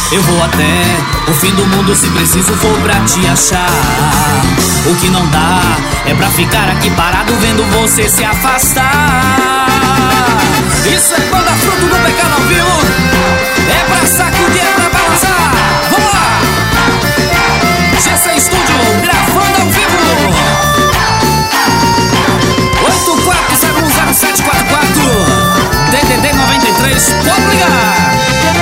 Eu vou até o fim do mundo se preciso for pra te achar. O que não dá é pra ficar aqui parado vendo você se afastar. Isso é banda Fruto do Pecado ao vivo. É pra sacudir, é pra balançar. Vamos lá! GC Studio gravando ao vivo. 84010744 DDD 93, pode ligar.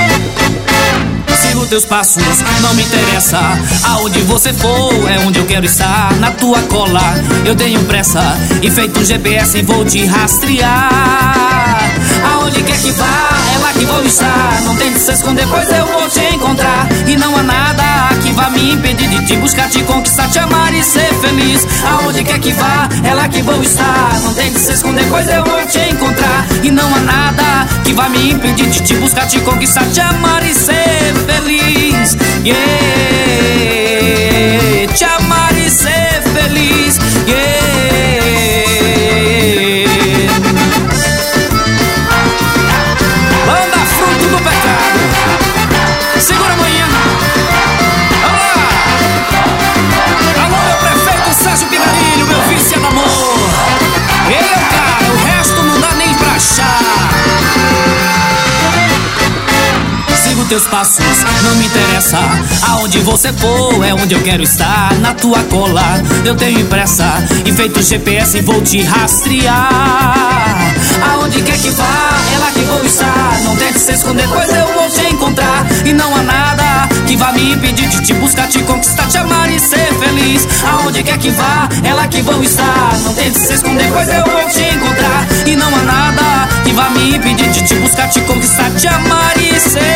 Sigo teus passos, não me interessa aonde você for, é onde eu quero estar. Na tua cola eu tenho pressa e feito um GPS vou te rastrear. Aonde quer que vá, é lá que vou estar. Não tente se esconder, pois eu vou te encontrar. E não há nada que vá me impedir de te buscar, te conquistar, te amar e ser feliz. Aonde quer que vá, é lá que vou estar. Não tente se esconder, pois eu vou te encontrar. E não há nada que vá me impedir de te buscar, te conquistar, te amar e ser feliz. Yeah, te amar e ser feliz. Yeah. Banda Fruto do Pecado. Segura amanhã. Vamos lá. Alô, meu prefeito Sérgio Pigarilho, meu vício do amor. Ele é o cara, o resto não dá nem pra achar. Sigo teus passos, não me interessa aonde você for, é onde eu quero estar. Na tua cola eu tenho pressa e feito GPS vou te rastrear. Aonde quer que vá, é lá que vou estar. Não tente se esconder, pois eu vou te encontrar. E não há nada que vá me impedir de te buscar, te conquistar, te amar e ser feliz. Aonde quer que vá, é lá que vou estar. Não tente se esconder, pois eu vou te encontrar. E não há nada que vá me impedir de te buscar, te conquistar, te amar e ser